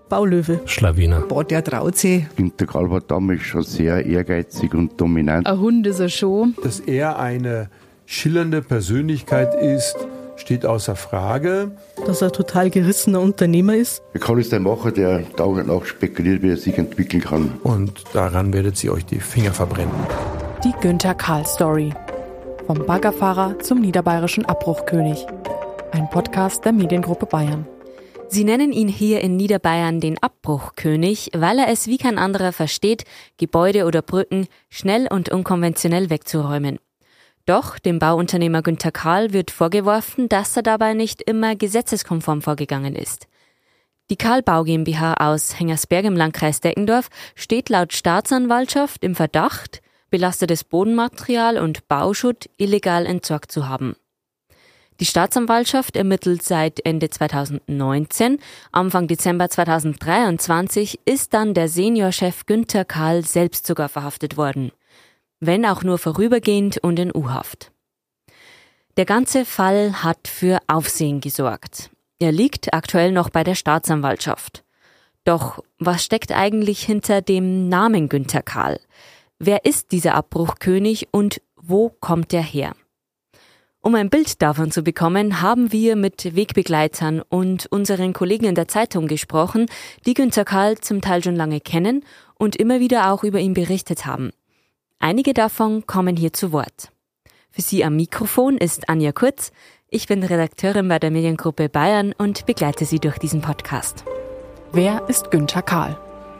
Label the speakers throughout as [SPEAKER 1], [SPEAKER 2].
[SPEAKER 1] Baulöwe.
[SPEAKER 2] Schlawiner.
[SPEAKER 3] Boah, der traut sich.
[SPEAKER 4] Günter Karl war damals schon sehr ehrgeizig und dominant.
[SPEAKER 1] Ein Hund ist er schon.
[SPEAKER 5] Dass er eine schillernde Persönlichkeit ist, steht außer Frage.
[SPEAKER 1] Dass er ein total gerissener Unternehmer ist.
[SPEAKER 4] Der Karl ist ein Macher, der Tag und Nacht spekuliert, wie er sich entwickeln kann.
[SPEAKER 5] Und daran werdet ihr euch die Finger verbrennen.
[SPEAKER 6] Die Günter Karl Story. Vom Baggerfahrer zum niederbayerischen Abbruchkönig. Ein Podcast der Mediengruppe Bayern.
[SPEAKER 7] Sie nennen ihn hier in Niederbayern den Abbruchkönig, weil er es wie kein anderer versteht, Gebäude oder Brücken schnell und unkonventionell wegzuräumen. Doch dem Bauunternehmer Günter Karl wird vorgeworfen, dass er dabei nicht immer gesetzeskonform vorgegangen ist. Die Karl Bau GmbH aus Hengersberg im Landkreis Deckendorf steht laut Staatsanwaltschaft im Verdacht, belastetes Bodenmaterial und Bauschutt illegal entsorgt zu haben. Die Staatsanwaltschaft ermittelt seit Ende 2019. Anfang Dezember 2023 ist dann der Seniorchef Günter Karl selbst sogar verhaftet worden. Wenn auch nur vorübergehend und in U-Haft. Der ganze Fall hat für Aufsehen gesorgt. Er liegt aktuell noch bei der Staatsanwaltschaft. Doch was steckt eigentlich hinter dem Namen Günter Karl? Wer ist dieser Abbruchkönig und wo kommt er her? Um ein Bild davon zu bekommen, haben wir mit Wegbegleitern und unseren Kollegen in der Zeitung gesprochen, die Günter Karl zum Teil schon lange kennen und immer wieder auch über ihn berichtet haben. Einige davon kommen hier zu Wort. Für Sie am Mikrofon ist Anja Kurz. Ich bin Redakteurin bei der Mediengruppe Bayern und begleite Sie durch diesen Podcast.
[SPEAKER 6] Wer ist Günter Karl?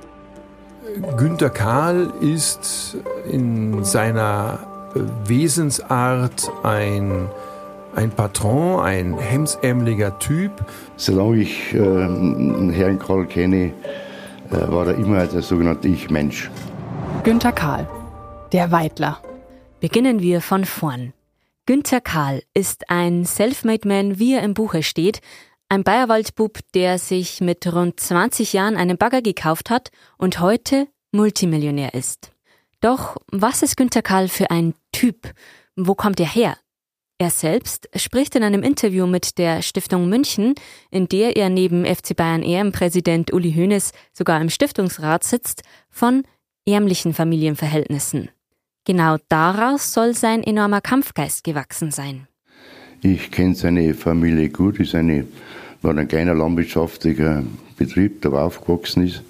[SPEAKER 5] Günter Karl ist in seiner Wesensart ein Patron, ein hemdsärmeliger Typ.
[SPEAKER 4] Solange ich Herrn Karl kenne, war er immer der sogenannte Ich-Mensch.
[SPEAKER 6] Günter Karl, der Weidler.
[SPEAKER 7] Beginnen wir von vorn. Günter Karl ist ein Selfmade-Man, wie er im Buche steht, ein Bayerwaldbub, der sich mit rund 20 Jahren einen Bagger gekauft hat und heute Multimillionär ist. Doch was ist Günter Karl für ein Typ? Wo kommt er her? Er selbst spricht in einem Interview mit der Stiftung München, in der er neben FC Bayern EM-Präsident Uli Hoeneß sogar im Stiftungsrat sitzt, von ärmlichen Familienverhältnissen. Genau daraus soll sein enormer Kampfgeist gewachsen sein.
[SPEAKER 4] Ich kenne seine Familie gut, war ein kleiner landwirtschaftlicher Betrieb, der aufgewachsen ist.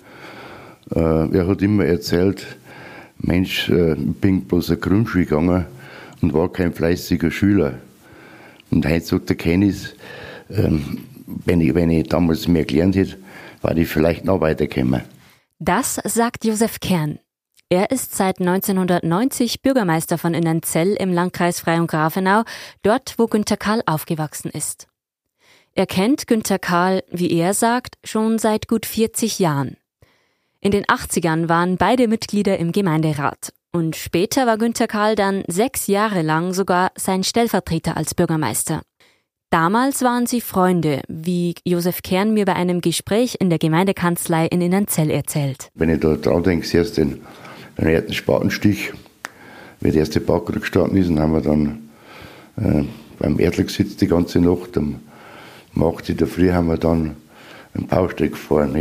[SPEAKER 4] Er hat immer erzählt, Mensch, ich bin bloß eine Grundschule gegangen und war kein fleißiger Schüler. Und heute sagt der Kennis, wenn ich damals mehr gelernt hätte, war ich vielleicht noch weitergekommen.
[SPEAKER 7] Das sagt Josef Kern. Er ist seit 1990 Bürgermeister von Innernzell im Landkreis Freyung-Grafenau, dort wo Günter Karl aufgewachsen ist. Er kennt Günter Karl, wie er sagt, schon seit gut 40 Jahren. In den 80ern waren beide Mitglieder im Gemeinderat und später war Günter Karl dann 6 Jahre lang sogar sein Stellvertreter als Bürgermeister. Damals waren sie Freunde, wie Josef Kern mir bei einem Gespräch in der Gemeindekanzlei in Innernzell erzählt.
[SPEAKER 4] Wenn ich da dran denke, zuerst den ersten Spatenstich, wie der erste Bagger gestanden ist, und haben wir dann beim Erdl gesitzt die ganze Nacht. Um 8 Uhr in der Früh haben wir dann einen Bausteg gefahren.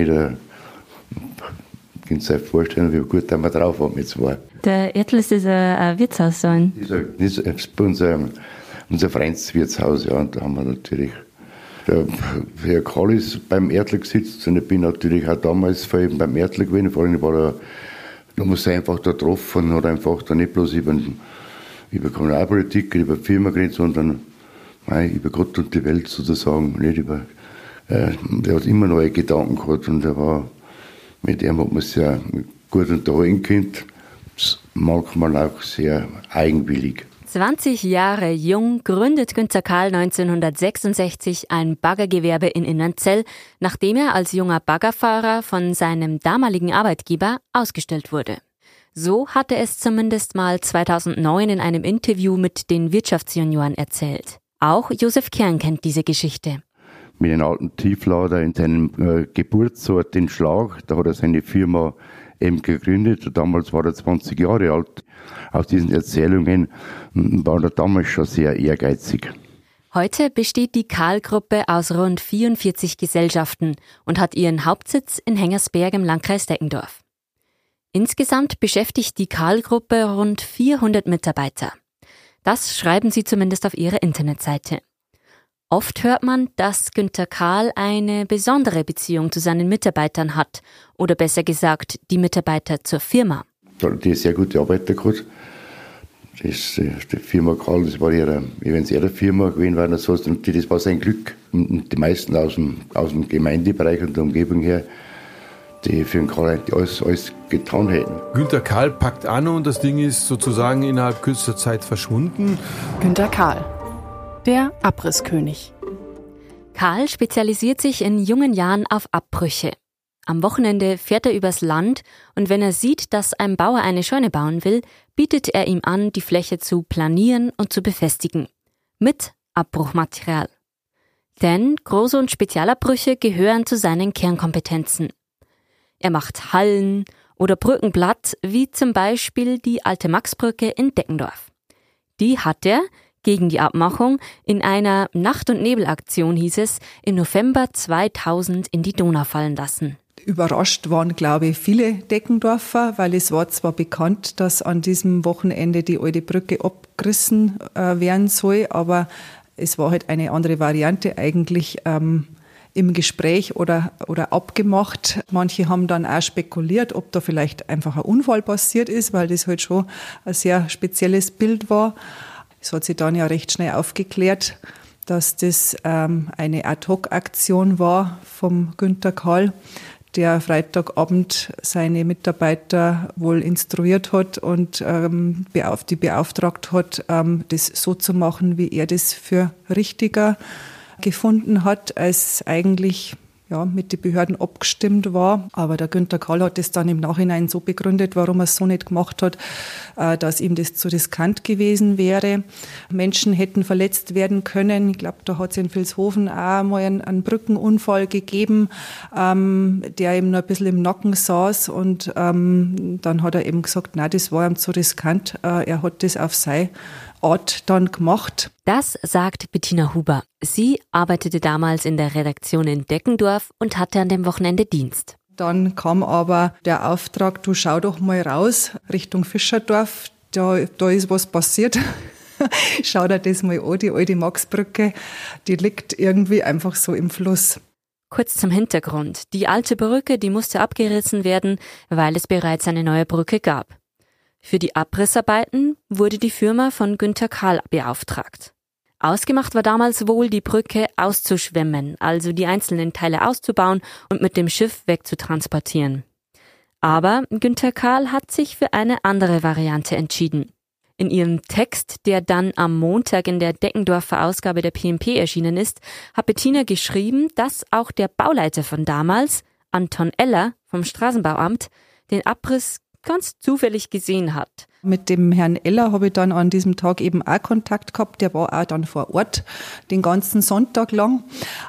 [SPEAKER 4] Könnt ihr euch vorstellen, wie gut wir drauf haben jetzt war.
[SPEAKER 7] Der Erdl ist ein Wirtshaus sein.
[SPEAKER 4] Das ist bei unser Vereinswirtshaus, ja, und da haben wir natürlich. Der Herr Karl ist beim Erdl gesitzt und ich bin natürlich auch damals vor allem beim Erdl gewesen. Vor allem war da muss er einfach da getroffen, hat einfach da nicht bloß über Kommunalpolitik, über die Firma geredet, sondern über Gott und die Welt sozusagen. Nicht der hat immer neue Gedanken gehabt und mit ihm hat man sehr gut unterhalten können. Manchmal auch sehr eigenwillig.
[SPEAKER 7] 20 Jahre jung gründet Günter Karl 1966 ein Baggergewerbe in Innernzell, nachdem er als junger Baggerfahrer von seinem damaligen Arbeitgeber ausgestellt wurde. So hatte es zumindest mal 2009 in einem Interview mit den Wirtschaftsjunioren erzählt. Auch Josef Kern kennt diese Geschichte.
[SPEAKER 4] Mit einem alten Tieflader in seinem Geburtsort in Schlag, da hat er seine Firma eben gegründet. Damals war er 20 Jahre alt. Aus diesen Erzählungen war er damals schon sehr ehrgeizig.
[SPEAKER 7] Heute besteht die Karl-Gruppe aus rund 44 Gesellschaften und hat ihren Hauptsitz in Hengersberg im Landkreis Deggendorf. Insgesamt beschäftigt die Karl-Gruppe rund 400 Mitarbeiter. Das schreiben sie zumindest auf ihrer Internetseite. Oft hört man, dass Günter Karl eine besondere Beziehung zu seinen Mitarbeitern hat oder besser gesagt die Mitarbeiter zur Firma.
[SPEAKER 4] Die sehr gute Arbeiter gehabt. Die Firma Karl, das war ihre Firma gewesen, weil das war sein Glück. Und die meisten aus dem Gemeindebereich und der Umgebung her, die für den Karl alles getan hätten.
[SPEAKER 5] Günter Karl packt an und das Ding ist sozusagen innerhalb kürzester Zeit verschwunden.
[SPEAKER 6] Günter Karl, der Abrisskönig.
[SPEAKER 7] Karl spezialisiert sich in jungen Jahren auf Abbrüche. Am Wochenende fährt er übers Land und wenn er sieht, dass ein Bauer eine Scheune bauen will, bietet er ihm an, die Fläche zu planieren und zu befestigen. Mit Abbruchmaterial. Denn Groß- und Spezialabbrüche gehören zu seinen Kernkompetenzen. Er macht Hallen oder Brücken platt, wie zum Beispiel die alte Maxbrücke in Deggendorf. Die hat er, gegen die Abmachung, in einer Nacht- und Nebelaktion, hieß es, im November 2000 in die Donau fallen lassen.
[SPEAKER 2] Überrascht waren, glaube ich, viele Deggendorfer, weil es war zwar bekannt, dass an diesem Wochenende die alte Brücke abgerissen werden soll, aber es war halt eine andere Variante eigentlich im Gespräch oder abgemacht. Manche haben dann auch spekuliert, ob da vielleicht einfach ein Unfall passiert ist, weil das halt schon ein sehr spezielles Bild war. Es hat sich dann ja recht schnell aufgeklärt, dass das eine Ad-Hoc-Aktion war vom Günter Karl, der Freitagabend seine Mitarbeiter wohl instruiert hat und die beauftragt hat, das so zu machen, wie er das für richtiger gefunden hat, als eigentlich mit den Behörden abgestimmt war. Aber der Günter Karl hat das dann im Nachhinein so begründet, warum er es so nicht gemacht hat, dass ihm das zu riskant gewesen wäre. Menschen hätten verletzt werden können. Ich glaube, da hat es in Vilshofen auch mal einen Brückenunfall gegeben, der ihm noch ein bisschen im Nacken saß. Und dann hat er eben gesagt, nein, das war ihm zu riskant. Er hat das auf seine Art dann gemacht.
[SPEAKER 7] Das sagt Bettina Huber. Sie arbeitete damals in der Redaktion in Deggendorf und hatte an dem Wochenende Dienst.
[SPEAKER 2] Dann kam aber der Auftrag, du schau doch mal raus Richtung Fischerdorf, da ist was passiert. Schau dir das mal an, die alte Maxbrücke, die liegt irgendwie einfach so im Fluss.
[SPEAKER 7] Kurz zum Hintergrund. Die alte Brücke, die musste abgerissen werden, weil es bereits eine neue Brücke gab. Für die Abrissarbeiten wurde die Firma von Günter Karl beauftragt. Ausgemacht war damals wohl, die Brücke auszuschwemmen, also die einzelnen Teile auszubauen und mit dem Schiff wegzutransportieren. Aber Günter Karl hat sich für eine andere Variante entschieden. In ihrem Text, der dann am Montag in der Deggendorfer Ausgabe der PMP erschienen ist, hat Bettina geschrieben, dass auch der Bauleiter von damals, Anton Eller vom Straßenbauamt, den Abriss ganz zufällig gesehen hat.
[SPEAKER 2] Mit dem Herrn Eller habe ich dann an diesem Tag eben auch Kontakt gehabt. Der war auch dann vor Ort den ganzen Sonntag lang.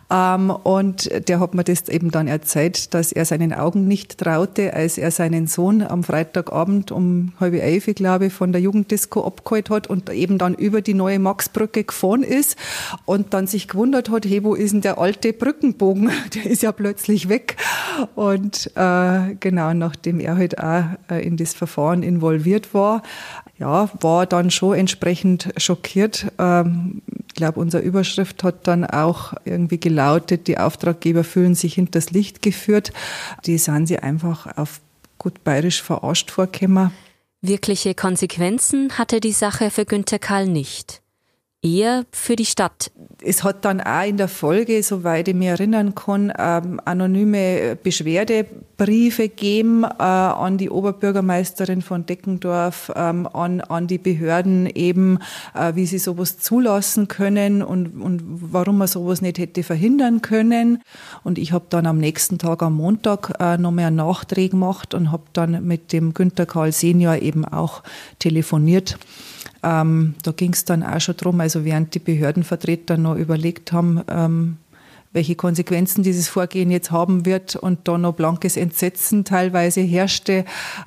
[SPEAKER 2] Und der hat mir das eben dann erzählt, dass er seinen Augen nicht traute, als er seinen Sohn am Freitagabend um 10:30, glaube ich, von der Jugenddisco abgeholt hat und eben dann über die neue Maxbrücke gefahren ist und dann sich gewundert hat, hey, wo ist denn der alte Brückenbogen? Der ist ja plötzlich weg. Und genau, nachdem er halt auch in das Verfahren involviert war, war dann schon entsprechend schockiert. Ich glaube, unsere Überschrift hat dann auch irgendwie gelautet, die Auftraggeber fühlen sich hinters Licht geführt. Die sind sie einfach auf gut bayerisch verarscht vorgekommen.
[SPEAKER 7] Wirkliche Konsequenzen hatte die Sache für Günter Karl nicht. Eher für die Stadt.
[SPEAKER 2] Es hat dann auch in der Folge, soweit ich mich erinnern kann, anonyme Beschwerdebriefe gegeben an die Oberbürgermeisterin von Deggendorf, an die Behörden eben, wie sie sowas zulassen können und warum man sowas nicht hätte verhindern können. Und ich habe dann am nächsten Tag, am Montag, noch mehr Nachdreh gemacht und habe dann mit dem Günter Karl Senior eben auch telefoniert. Da ging es dann auch schon drum, also während die Behördenvertreter noch überlegt haben, welche Konsequenzen dieses Vorgehen jetzt haben wird und da noch blankes Entsetzen teilweise herrschte,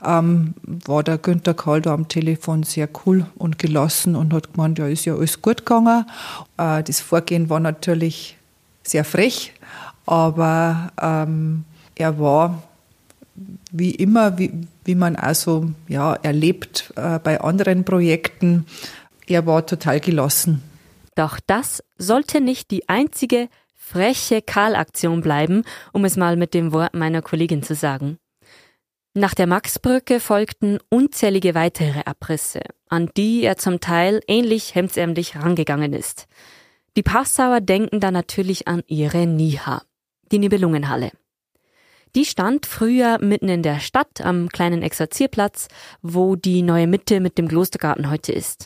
[SPEAKER 2] war der Günther Karl da am Telefon sehr cool und gelassen und hat gemeint, ja, ist ja alles gut gegangen. Das Vorgehen war natürlich sehr frech, aber er war wie immer, wie man also erlebt bei anderen Projekten, er war total gelassen.
[SPEAKER 7] Doch das sollte nicht die einzige freche Karl-Aktion bleiben, um es mal mit dem Wort meiner Kollegin zu sagen. Nach der Maxbrücke folgten unzählige weitere Abrisse, an die er zum Teil ähnlich hemdsärmlich rangegangen ist. Die Passauer denken da natürlich an ihre Niha, die Nibelungenhalle. Die stand früher mitten in der Stadt am kleinen Exerzierplatz, wo die neue Mitte mit dem Klostergarten heute ist.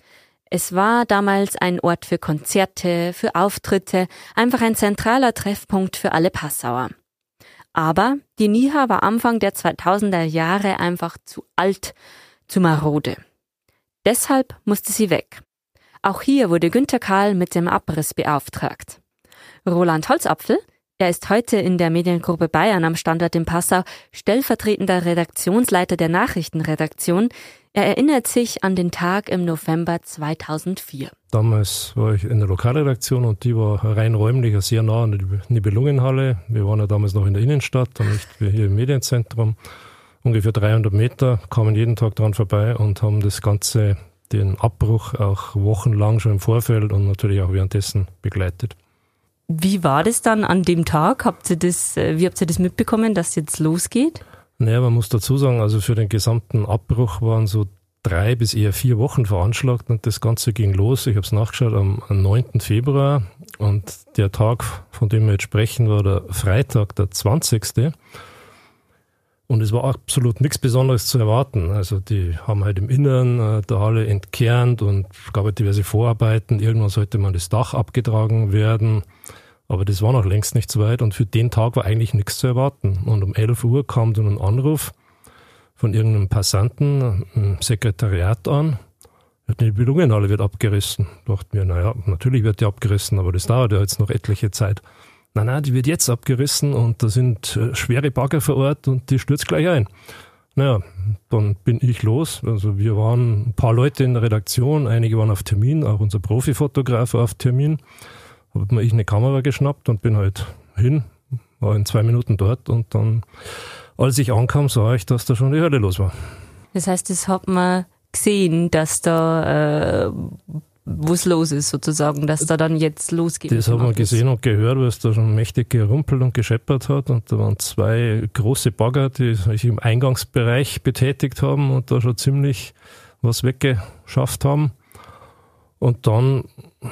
[SPEAKER 7] Es war damals ein Ort für Konzerte, für Auftritte, einfach ein zentraler Treffpunkt für alle Passauer. Aber die Niha war Anfang der 2000er Jahre einfach zu alt, zu marode. Deshalb musste sie weg. Auch hier wurde Günther Karl mit dem Abriss beauftragt. Roland Holzapfel, er ist heute in der Mediengruppe Bayern am Standort in Passau stellvertretender Redaktionsleiter der Nachrichtenredaktion. Er erinnert sich an den Tag im November 2004.
[SPEAKER 3] Damals war ich in der Lokalredaktion und die war rein räumlich sehr nah an der Nibelungenhalle. Wir waren ja damals noch in der Innenstadt und nicht wie hier im Medienzentrum. Ungefähr 300 Meter, kamen jeden Tag dran vorbei und haben das Ganze, den Abbruch auch wochenlang schon im Vorfeld und natürlich auch währenddessen begleitet.
[SPEAKER 7] Wie war das dann an dem Tag? Wie habt ihr das mitbekommen, dass es jetzt losgeht?
[SPEAKER 3] Naja, man muss dazu sagen, also für den gesamten Abbruch waren so 3 bis eher 4 Wochen veranschlagt und das Ganze ging los. Ich habe es nachgeschaut am 9. Februar und der Tag, von dem wir jetzt sprechen, war der Freitag, der 20. Und es war absolut nichts Besonderes zu erwarten. Also die haben halt im Inneren der Halle entkernt und es gab halt diverse Vorarbeiten. Irgendwann sollte mal das Dach abgetragen werden. Aber das war noch längst nicht so weit und für den Tag war eigentlich nichts zu erwarten. Und um 11 Uhr kam dann ein Anruf von irgendeinem Passanten im Sekretariat an. Die Nibelungenhalle wird abgerissen. Da dachten wir, naja, natürlich wird die abgerissen, aber das dauert ja jetzt noch etliche Zeit. Nein, die wird jetzt abgerissen und da sind schwere Bagger vor Ort und die stürzt gleich ein. Naja, dann bin ich los. Also wir waren ein paar Leute in der Redaktion, einige waren auf Termin, auch unser Profifotograf war auf Termin. Habe mir eine Kamera geschnappt und bin halt hin, war in 2 Minuten dort und dann, als ich ankam, sah ich, dass da schon die Hölle los war.
[SPEAKER 7] Das heißt, das hat man gesehen, dass da wo es los ist sozusagen, dass da dann jetzt losgeht.
[SPEAKER 3] Das haben wir gesehen und gehört, weil es da schon mächtig gerumpelt und gescheppert hat und da waren 2 große Bagger, die sich im Eingangsbereich betätigt haben und da schon ziemlich was weggeschafft haben. Und dann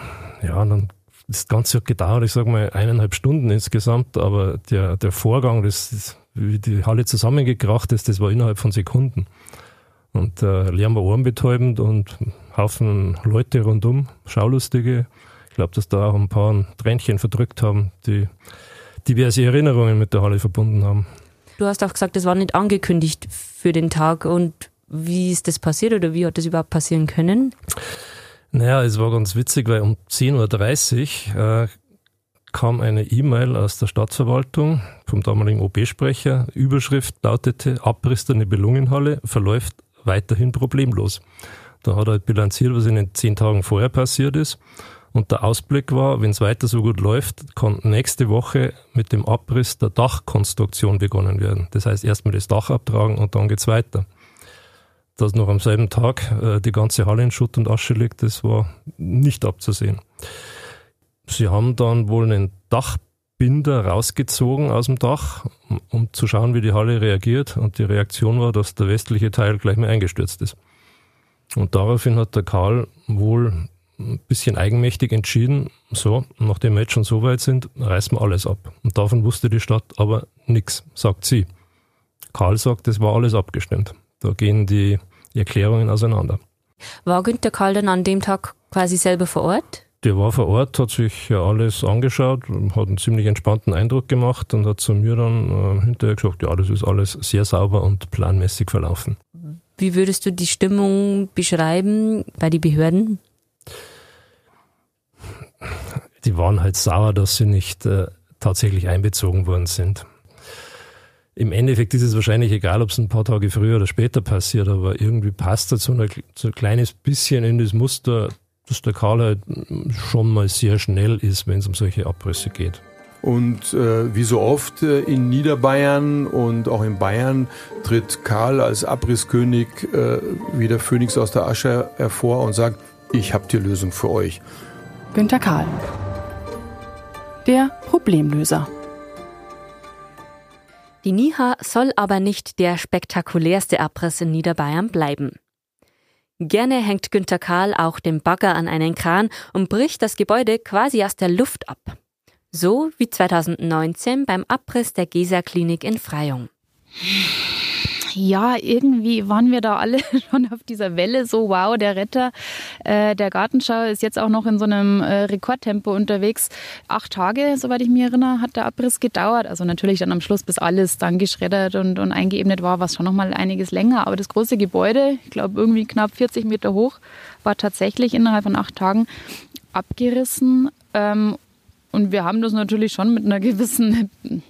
[SPEAKER 3] das Ganze hat gedauert, ich sage mal 1,5 Stunden insgesamt, aber der Vorgang, wie die Halle zusammengekracht ist, das war innerhalb von Sekunden. Und Lärm war ohrenbetäubend und Haufen Leute rundum, Schaulustige. Ich glaube, dass da auch ein paar ein Tränchen verdrückt haben, die diverse Erinnerungen mit der Halle verbunden haben.
[SPEAKER 7] Du hast auch gesagt, das war nicht angekündigt für den Tag. Und wie ist das passiert oder wie hat das überhaupt passieren können?
[SPEAKER 3] Naja, es war ganz witzig, weil um 10.30 Uhr kam eine E-Mail aus der Stadtverwaltung vom damaligen OB-Sprecher. Überschrift lautete: Abriss der Nibelungenhalle verläuft weiterhin problemlos. Da hat er halt bilanziert, was in den 10 Tagen vorher passiert ist. Und der Ausblick war, wenn es weiter so gut läuft, kann nächste Woche mit dem Abriss der Dachkonstruktion begonnen werden. Das heißt, erstmal das Dach abtragen und dann geht's weiter. Dass noch am selben Tag die ganze Halle in Schutt und Asche liegt, das war nicht abzusehen. Sie haben dann wohl einen Dachbinder rausgezogen aus dem Dach, um zu schauen, wie die Halle reagiert. Und die Reaktion war, dass der westliche Teil gleich mal eingestürzt ist. Und daraufhin hat der Karl wohl ein bisschen eigenmächtig entschieden, so, nachdem wir jetzt schon so weit sind, reißen wir alles ab. Und davon wusste die Stadt aber nichts, sagt sie. Karl sagt, das war alles abgestimmt. Da gehen die Erklärungen auseinander.
[SPEAKER 7] War Günther Karl dann an dem Tag quasi selber vor Ort?
[SPEAKER 3] Der war vor Ort, hat sich ja alles angeschaut, hat einen ziemlich entspannten Eindruck gemacht und hat zu mir dann hinterher gesagt, ja, das ist alles sehr sauber und planmäßig verlaufen.
[SPEAKER 7] Wie würdest du die Stimmung beschreiben bei den Behörden?
[SPEAKER 3] die waren halt sauer, dass sie nicht tatsächlich einbezogen worden sind. Im Endeffekt ist es wahrscheinlich egal, ob es ein paar Tage früher oder später passiert, aber irgendwie passt das so ein kleines bisschen in das Muster, dass der Karl halt schon mal sehr schnell ist, wenn es um solche Abrisse geht.
[SPEAKER 5] Und wie so oft in Niederbayern und auch in Bayern tritt Karl als Abrisskönig wie der Phönix aus der Asche hervor und sagt, ich habe die Lösung für euch.
[SPEAKER 6] Günter Karl, der Problemlöser.
[SPEAKER 7] Die Niha soll aber nicht der spektakulärste Abriss in Niederbayern bleiben. Gerne hängt Günter Karl auch den Bagger an einen Kran und bricht das Gebäude quasi aus der Luft ab. So wie 2019 beim Abriss der Gesa-Klinik in Freyung.
[SPEAKER 8] Ja, irgendwie waren wir da alle schon auf dieser Welle, so wow, der Retter der Gartenschau ist jetzt auch noch in so einem Rekordtempo unterwegs. 8 Tage, soweit ich mich erinnere, hat der Abriss gedauert. Also natürlich dann am Schluss, bis alles dann geschreddert und eingeebnet war, war es schon noch mal einiges länger. Aber das große Gebäude, ich glaube irgendwie knapp 40 Meter hoch, war tatsächlich innerhalb von 8 Tagen abgerissen. Und wir haben das natürlich schon mit einer gewissen,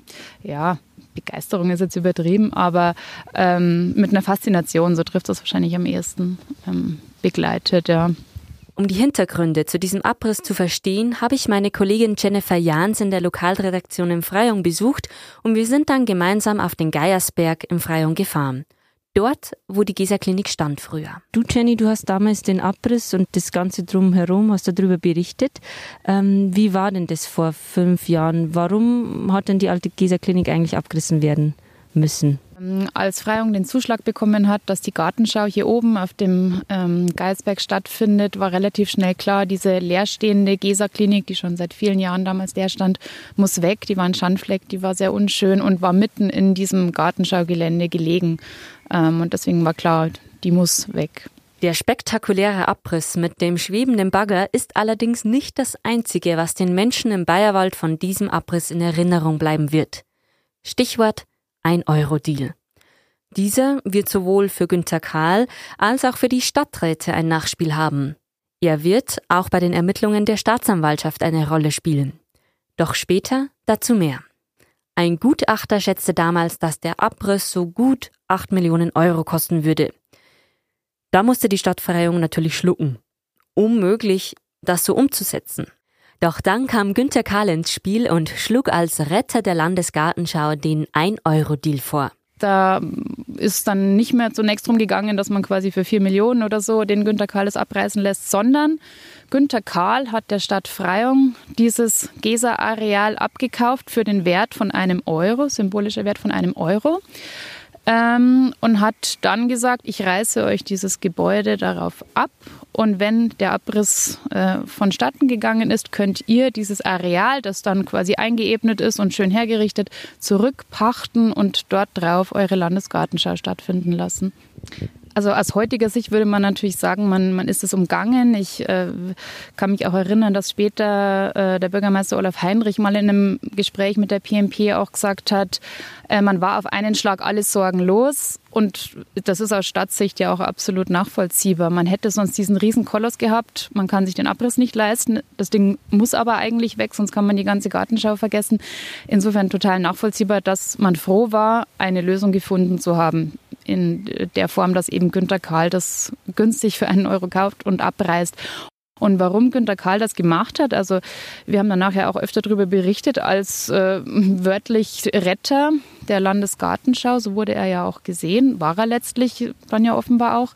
[SPEAKER 8] Begeisterung ist jetzt übertrieben, aber mit einer Faszination, so trifft das wahrscheinlich am ehesten, begleitet, ja.
[SPEAKER 7] Um die Hintergründe zu diesem Abriss zu verstehen, habe ich meine Kollegin Jennifer Jahns in der Lokalredaktion in Freyung besucht und wir sind dann gemeinsam auf den Geiersberg in Freyung gefahren. Dort, wo die Gesa-Klinik stand früher.
[SPEAKER 9] Du, Jenny, du hast damals den Abriss und das Ganze drumherum, hast darüber berichtet. Wie war denn das vor 5 Jahren? Warum hat denn die alte Gesa-Klinik eigentlich abgerissen werden müssen?
[SPEAKER 8] Als Freyung den Zuschlag bekommen hat, dass die Gartenschau hier oben auf dem Geiersberg stattfindet, war relativ schnell klar, diese leerstehende Gesa-Klinik, die schon seit vielen Jahren damals leer stand, muss weg. Die war ein Schandfleck, die war sehr unschön und war mitten in diesem Gartenschaugelände gelegen. Und deswegen war klar, die muss weg.
[SPEAKER 7] Der spektakuläre Abriss mit dem schwebenden Bagger ist allerdings nicht das Einzige, was den Menschen im Bayerwald von diesem Abriss in Erinnerung bleiben wird. Stichwort 1-Euro-Deal. Dieser wird sowohl für Günter Karl als auch für die Stadträte ein Nachspiel haben. Er wird auch bei den Ermittlungen der Staatsanwaltschaft eine Rolle spielen. Doch später dazu mehr. Ein Gutachter schätzte damals, dass der Abriss so gut 8 Millionen Euro kosten würde. Da musste die Stadt Freyung natürlich schlucken. Unmöglich, das so umzusetzen. Doch dann kam Günter Karl ins Spiel und schlug als Retter der Landesgartenschau den 1-Euro-Deal vor.
[SPEAKER 8] Da ist dann nicht mehr zunächst darum gegangen, dass man quasi für 4 Millionen oder so den Günter Karl das abreißen lässt, sondern Günter Karl hat der Stadt Freyung dieses Gesa-Areal abgekauft für den Wert von 1 Euro, symbolischer Wert von 1 Euro. Und hat dann gesagt, ich reiße euch dieses Gebäude darauf ab und wenn der Abriss vonstatten gegangen ist, könnt ihr dieses Areal, das dann quasi eingeebnet ist und schön hergerichtet, zurückpachten und dort drauf eure Landesgartenschau stattfinden lassen. Also aus heutiger Sicht würde man natürlich sagen, man ist es umgangen. Ich kann mich auch erinnern, dass später der Bürgermeister Olaf Heinrich mal in einem Gespräch mit der PMP auch gesagt hat, man war auf einen Schlag alles sorgenlos. Und das ist aus Stadtsicht ja auch absolut nachvollziehbar. Man hätte sonst diesen Riesenkoloss gehabt, man kann sich den Abriss nicht leisten. Das Ding muss aber eigentlich weg, sonst kann man die ganze Gartenschau vergessen. Insofern total nachvollziehbar, dass man froh war, eine Lösung gefunden zu haben. In der Form, dass eben Günter Karl das günstig für 1 Euro kauft und abreißt. Und warum Günter Karl das gemacht hat, also wir haben danach ja auch öfter darüber berichtet, als wörtlich Retter der Landesgartenschau, so wurde er ja auch gesehen, war er letztlich dann ja offenbar auch.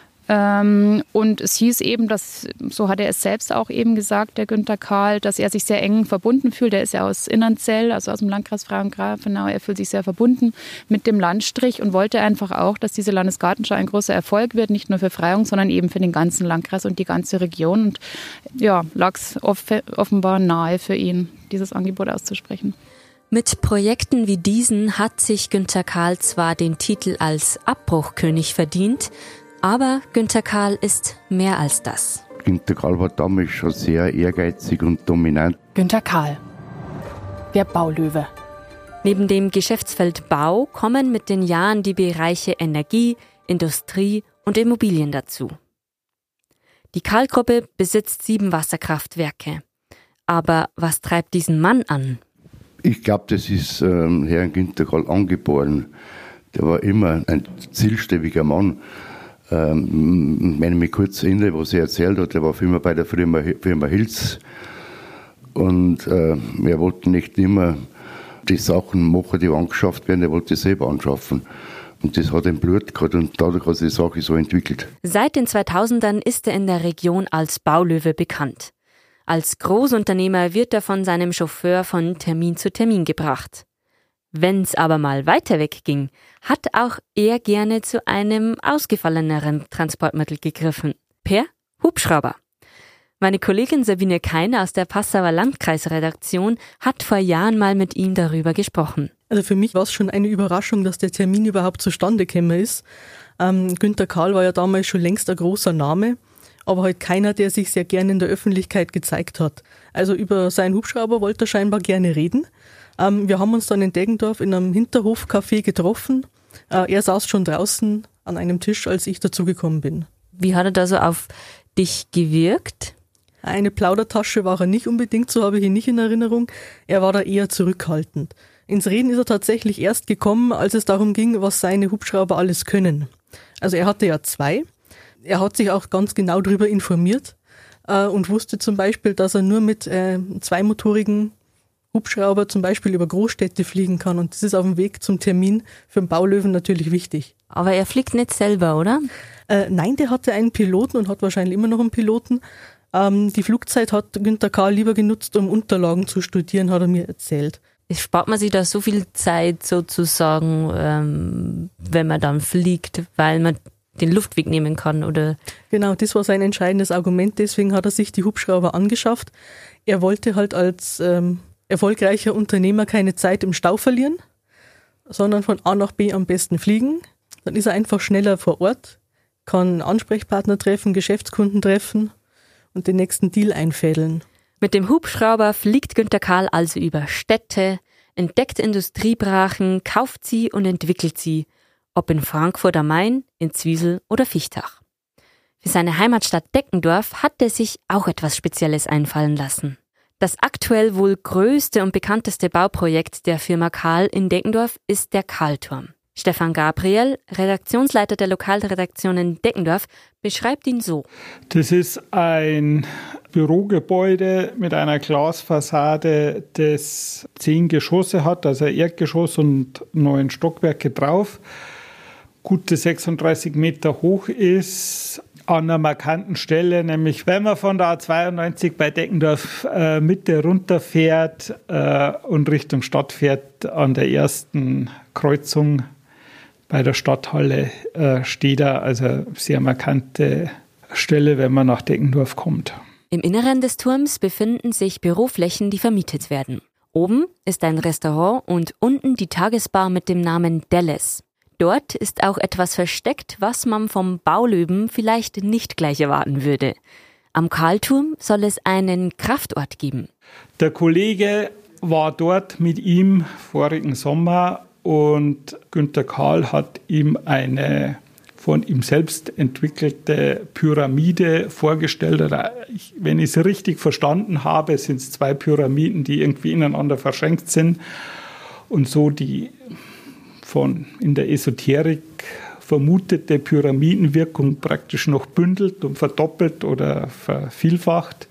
[SPEAKER 8] Und es hieß eben, dass, so hat er es selbst auch eben gesagt, der Günter Karl, dass er sich sehr eng verbunden fühlt. Er ist ja aus Innernzell, also aus dem Landkreis Freyung-Grafenau. Er fühlt sich sehr verbunden mit dem Landstrich und wollte einfach auch, dass diese Landesgartenschau ein großer Erfolg wird, nicht nur für Freyung, sondern eben für den ganzen Landkreis und die ganze Region. Und ja, lag es offenbar nahe für ihn, dieses Angebot auszusprechen.
[SPEAKER 7] Mit Projekten wie diesen hat sich Günter Karl zwar den Titel als Abbruchkönig verdient, aber Günter Karl ist mehr als das.
[SPEAKER 4] Günter Karl war damals schon sehr ehrgeizig und dominant.
[SPEAKER 6] Günter Karl, der Baulöwe.
[SPEAKER 7] Neben dem Geschäftsfeld Bau kommen mit den Jahren die Bereiche Energie, Industrie und Immobilien dazu. Die Karl-Gruppe besitzt 7 Wasserkraftwerke. Aber was treibt diesen Mann an?
[SPEAKER 4] Ich glaube, das ist Herrn Günther Karl angeboren. Der war immer ein zielstrebiger Mann. Wenn ich mich kurz erinnere, was er erzählt hat, der war immer bei der Firma Hilz. Und er wollte nicht immer die Sachen machen, die angeschafft werden, er wollte selber anschaffen. Und das hat im Blut gehabt und dadurch hat sich die Sache so entwickelt.
[SPEAKER 7] Seit den 2000ern ist er in der Region als Baulöwe bekannt. Als Großunternehmer wird er von seinem Chauffeur von Termin zu Termin gebracht. Wenn's aber mal weiter weg ging, hat auch er gerne zu einem ausgefalleneren Transportmittel gegriffen. Per Hubschrauber. Meine Kollegin Sabine Keine aus der Passauer Landkreisredaktion hat vor Jahren mal mit ihm darüber gesprochen.
[SPEAKER 1] Also für mich war es schon eine Überraschung, dass der Termin überhaupt zustande gekommen ist. Günther Karl war ja damals schon längst ein großer Name, aber halt keiner, der sich sehr gerne in der Öffentlichkeit gezeigt hat. Also über seinen Hubschrauber wollte er scheinbar gerne reden. Wir haben uns dann in Deggendorf in einem Hinterhofcafé getroffen. Er saß schon draußen an einem Tisch, als ich dazugekommen bin.
[SPEAKER 7] Wie hat er da so auf dich gewirkt?
[SPEAKER 1] Eine Plaudertasche war er nicht unbedingt, so habe ich ihn nicht in Erinnerung. Er war da eher zurückhaltend. Ins Reden ist er tatsächlich erst gekommen, als es darum ging, was seine Hubschrauber alles können. Also er hatte ja 2. Er hat sich auch ganz genau darüber informiert und wusste zum Beispiel, dass er nur mit 2-motorigen Hubschrauber zum Beispiel über Großstädte fliegen kann. Und das ist auf dem Weg zum Termin für den Baulöwen natürlich wichtig.
[SPEAKER 7] Aber er fliegt nicht selber, oder?
[SPEAKER 1] Nein, der hatte einen Piloten und hat wahrscheinlich immer noch einen Piloten. Die Flugzeit hat Günther Karl lieber genutzt, um Unterlagen zu studieren, hat er mir erzählt.
[SPEAKER 7] Spart man sich da so viel Zeit sozusagen, wenn man dann fliegt, weil man den Luftweg nehmen kann, oder? Genau,
[SPEAKER 1] das war sein entscheidendes Argument, deswegen hat er sich die Hubschrauber angeschafft. Er wollte halt als erfolgreicher Unternehmer keine Zeit im Stau verlieren, sondern von A nach B am besten fliegen. Dann ist er einfach schneller vor Ort, kann Ansprechpartner treffen, Geschäftskunden treffen und den nächsten Deal einfädeln.
[SPEAKER 7] Mit dem Hubschrauber fliegt Günther Karl also über Städte, entdeckt Industriebrachen, kauft sie und entwickelt sie, ob in Frankfurt am Main, in Zwiesel oder Fichtach. Für seine Heimatstadt Deggendorf hat er sich auch etwas Spezielles einfallen lassen. Das aktuell wohl größte und bekannteste Bauprojekt der Firma Karl in Deggendorf ist der Karlturm. Stefan Gabriel, Redaktionsleiter der Lokalredaktion in Deggendorf, beschreibt ihn so.
[SPEAKER 10] Das ist ein Bürogebäude mit einer Glasfassade, das 10 Geschosse hat, also Erdgeschoss und 9 Stockwerke drauf. Gute 36 Meter hoch ist, an einer markanten Stelle, nämlich wenn man von der A92 bei Deggendorf Mitte runterfährt und Richtung Stadt fährt, an der ersten Kreuzung bei der Stadthalle steht da, also sehr markante Stelle, wenn man nach Deggendorf kommt.
[SPEAKER 7] Im Inneren des Turms befinden sich Büroflächen, die vermietet werden. Oben ist ein Restaurant und unten die Tagesbar mit dem Namen Delles. Dort ist auch etwas versteckt, was man vom Baulöwen vielleicht nicht gleich erwarten würde. Am Karlturm soll es einen Kraftort geben.
[SPEAKER 10] Der Kollege war dort mit ihm vorigen Sommer und Günther Karl hat ihm eine von ihm selbst entwickelte Pyramide vorgestellt. Oder wenn ich es richtig verstanden habe, sind es 2 Pyramiden, die irgendwie ineinander verschränkt sind und so die von in der Esoterik vermutete Pyramidenwirkung praktisch noch bündelt und verdoppelt oder vervielfacht.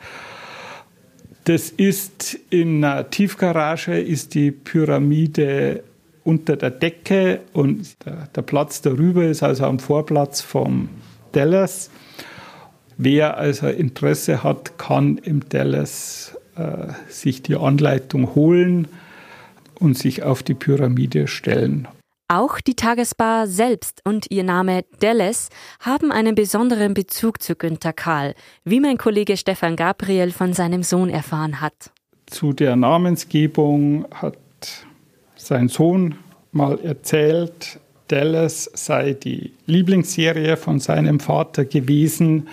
[SPEAKER 10] Das ist in einer Tiefgarage, ist die Pyramide unter der Decke und der Platz darüber ist also am Vorplatz vom Delles. Wer also Interesse hat, kann im Delles sich die Anleitung holen und sich auf die Pyramide stellen.
[SPEAKER 7] Auch die Tagesbar selbst und ihr Name Delles haben einen besonderen Bezug zu Günther Karl, wie mein Kollege Stefan Gabriel von seinem Sohn erfahren hat.
[SPEAKER 10] Zu der Namensgebung hat sein Sohn mal erzählt, Delles sei die Lieblingsserie von seinem Vater gewesen.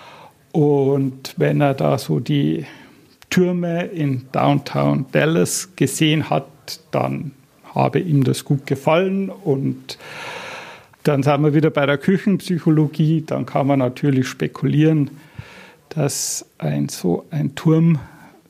[SPEAKER 10] Und wenn er da so die Türme in Downtown Dallas gesehen hat, dann habe ihm das gut gefallen. Und dann sind wir wieder bei der Küchenpsychologie. Dann kann man natürlich spekulieren, dass so ein Turm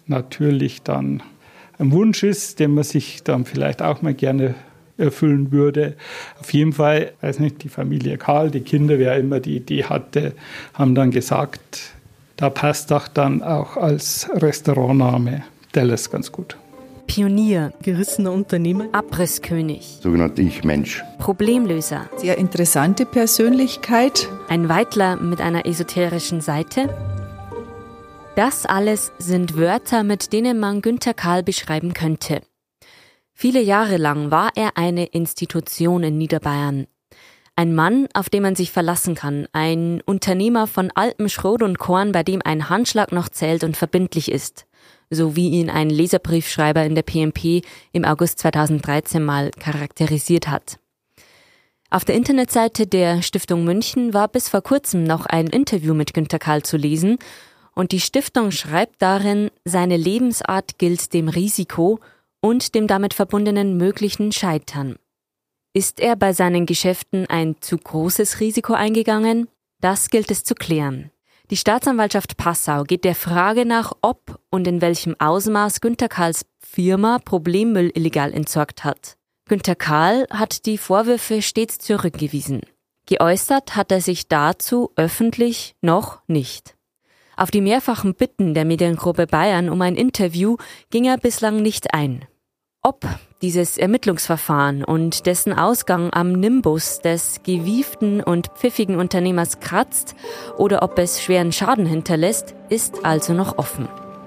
[SPEAKER 10] natürlich dann ein Wunsch ist, den man sich dann vielleicht auch mal gerne erfüllen würde. Auf jeden Fall, weiß nicht, die Familie Karl, die Kinder, wer immer die Idee hatte, haben dann gesagt, da passt doch dann auch als Restaurantname Dallas ganz gut.
[SPEAKER 7] Pionier,
[SPEAKER 1] gerissener Unternehmer,
[SPEAKER 7] Abrisskönig,
[SPEAKER 4] Sogenannter Ich-Mensch.
[SPEAKER 7] Problemlöser,
[SPEAKER 2] Sehr interessante Persönlichkeit.
[SPEAKER 7] ein Weitler mit einer esoterischen Seite. Das alles sind Wörter, mit denen man Günter Karl beschreiben könnte. Viele Jahre lang war er eine Institution in Niederbayern. Ein Mann, auf den man sich verlassen kann, ein Unternehmer von altem Schrot und Korn, bei dem ein Handschlag noch zählt und verbindlich ist, so wie ihn ein Leserbriefschreiber in der PMP im August 2013 mal charakterisiert hat. Auf der Internetseite der Stiftung München war bis vor kurzem noch ein Interview mit Günter Karl zu lesen und die Stiftung schreibt darin, seine Lebensart gilt dem Risiko und dem damit verbundenen möglichen Scheitern. Ist er bei seinen Geschäften ein zu großes Risiko eingegangen? Das gilt es zu klären. Die Staatsanwaltschaft Passau geht der Frage nach, ob und in welchem Ausmaß Günter Karls Firma Problemmüll illegal entsorgt hat. Günter Karl hat die Vorwürfe stets zurückgewiesen. Geäußert hat er sich dazu öffentlich noch nicht. Auf die mehrfachen Bitten der Mediengruppe Bayern um ein Interview ging er bislang nicht ein. Ob dieses Ermittlungsverfahren und dessen Ausgang am Nimbus des gewieften und pfiffigen Unternehmers kratzt oder ob es schweren Schaden hinterlässt, ist also noch offen.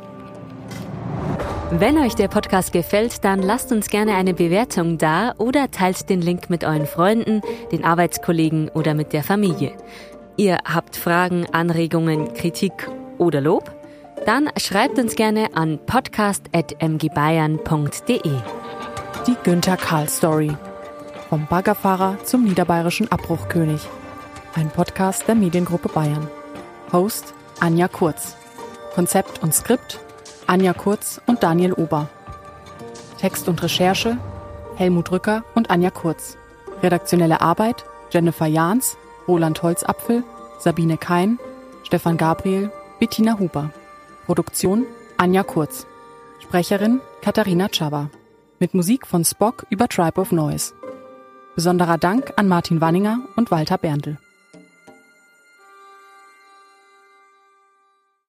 [SPEAKER 7] Wenn euch der Podcast gefällt, dann lasst uns gerne eine Bewertung da oder teilt den Link mit euren Freunden, den Arbeitskollegen oder mit der Familie. Ihr habt Fragen, Anregungen, Kritik oder Lob? Dann schreibt uns gerne an podcast@mgbayern.de.
[SPEAKER 6] Die Günter Karl Story. Vom Baggerfahrer zum niederbayerischen Abbruchkönig. Ein Podcast der Mediengruppe Bayern. Host Anja Kurz. Konzept und Skript Anja Kurz und Daniel Ober. Text und Recherche Helmut Rücker und Anja Kurz. Redaktionelle Arbeit Jennifer Jahns, Roland Holzapfel, Sabine Kein, Stefan Gabriel, Bettina Huber. Produktion Anja Kurz. Sprecherin Katharina Czaba. Mit Musik von Spock über Tribe of Noise. Besonderer Dank an Martin Wanninger und Walter Berndl.